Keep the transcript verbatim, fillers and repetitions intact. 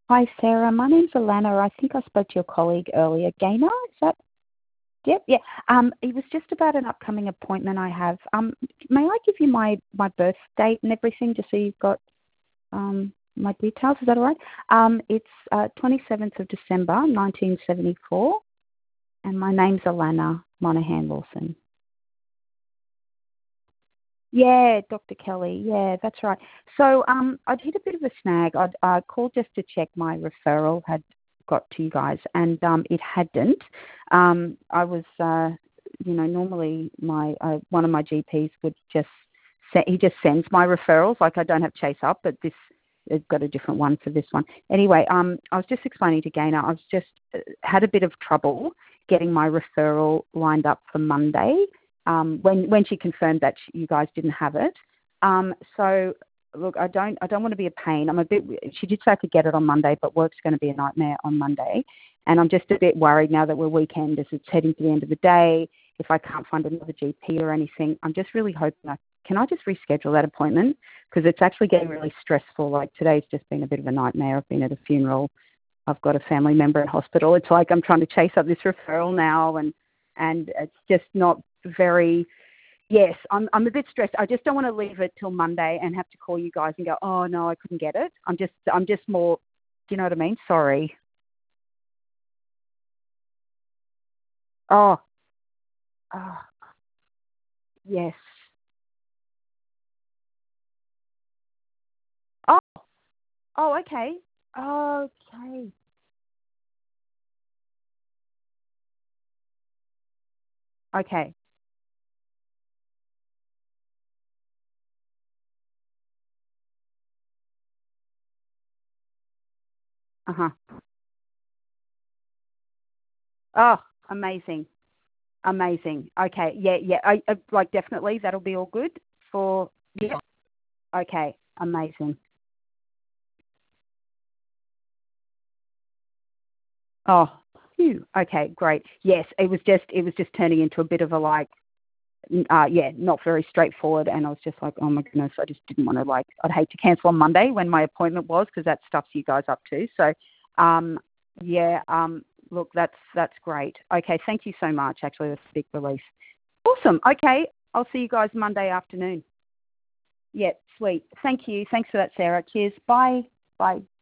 Hi, Sarah. My name's Alana. I think I spoke to your colleague earlier. Gaynor, is that? Yep, yeah. Um, it was just about an upcoming appointment I have. Um, may I give you my, my birth date and everything, just so you've got um, my details? Is that all right? Um, it's uh, twenty-seventh of December, nineteen seventy-four, and my name's Alana Monahan Lawson. Yeah, Doctor Kelly. Yeah, that's right. So um, I'd hit a bit of a snag. I'd I called just to check my referral had got to you guys, and um, it hadn't. Um, I was, uh, you know, normally my uh, one of my G Ps would just se- he just sends my referrals. Like I don't have Chase Up, but this it's got a different one for this one. Anyway, um, I was just explaining to Gaynor. I was just uh, had a bit of trouble getting my referral lined up for Monday um, when when she confirmed that she, you guys didn't have it. Um, so look, I don't I don't want to be a pain. I'm a bit. She did say I could get it on Monday, but work's going to be a nightmare on Monday, and I'm just a bit worried now that we're weekend as it's heading to the end of the day. If I can't find another G P or anything, I'm just really hoping I can I just reschedule that appointment because it's actually getting really stressful. Like today's just been a bit of a nightmare. I've been at a funeral. I've got a family member in hospital. It's like I'm trying to chase up this referral now, and and it's just not very. Yes, I'm I'm a bit stressed. I just don't want to leave it till Monday and have to call you guys and go, oh no, I couldn't get it. I'm just I'm just more, do you know what I mean? Sorry. Oh, oh yes. Oh, oh, okay. Okay. Okay. Uh huh. Oh, amazing. Amazing. Okay. Yeah, yeah. I, I, like definitely that'll be all good for. Yeah. Okay. Amazing. Oh, phew. Okay, great. Yes, it was just it was just turning into a bit of a like, uh, yeah, not very straightforward. And I was just like, oh my goodness, I just didn't want to like. I'd hate to cancel on Monday when my appointment was because that stuffs you guys up too. So, um, yeah, um, look, that's that's great. Okay, thank you so much. Actually, that's a big relief. Awesome. Okay, I'll see you guys Monday afternoon. Yeah, sweet. Thank you. Thanks for that, Sarah. Cheers. Bye. Bye.